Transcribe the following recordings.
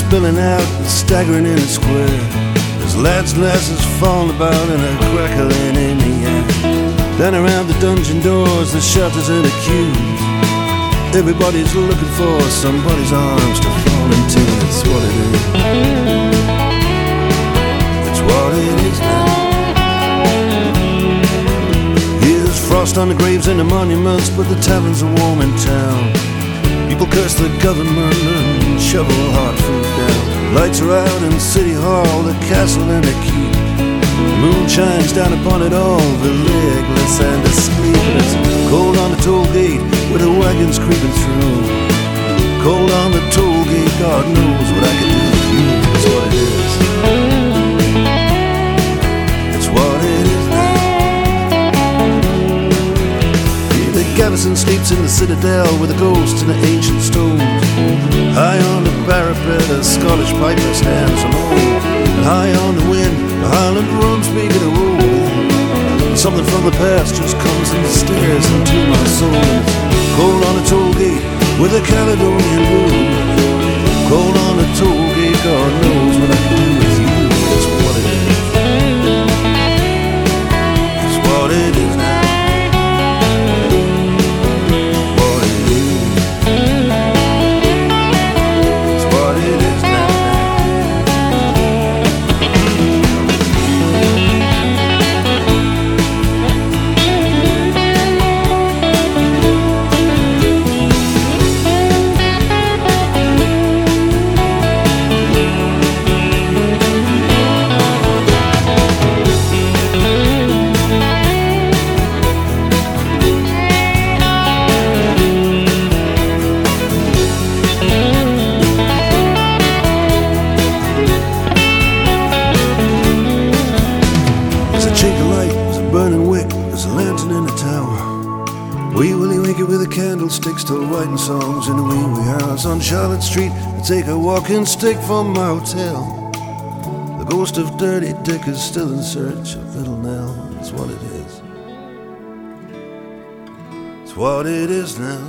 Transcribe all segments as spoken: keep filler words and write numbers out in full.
spilling out and staggering in a square. There's lads and lasses falling about and a crackling in the air. Then around the dungeon doors, the shelters and the queues, everybody's looking for somebody's arms to fall into. It's what it is. It's what it is now. Here's frost on the graves and the monuments, but the taverns are warm in town. People curse the government and shovel hard food down. Lights are out in City Hall, the castle and the keep. The moon shines down upon it all, the legless and the sleepless. Cold on the toll gate with the wagons creeping through. Cold on the toll gate, God knows what I can do with you. It's what it is. It's what it is now. The garrison sleeps in the citadel with the ghosts and the ancient stones. High on the parapet, a Scottish piper stands alone. And high on the wind, the Highland drums begin to roll. Something from the past just comes and stares into my soul. Cold on the toll gate with a Caledonian blues. Cold on the toll gate, God knows what I can do with you. It's what it is. It's what it is now. Wee Willie Winky with the candlesticks still writing songs in the wee wee house on Charlotte Street. I take a walking stick from my hotel. The ghost of Dirty Dick is still in search of Little Nell. It's what it is. It's what it is now.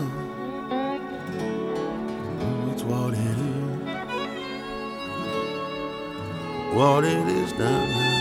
It's what it is. What it is now.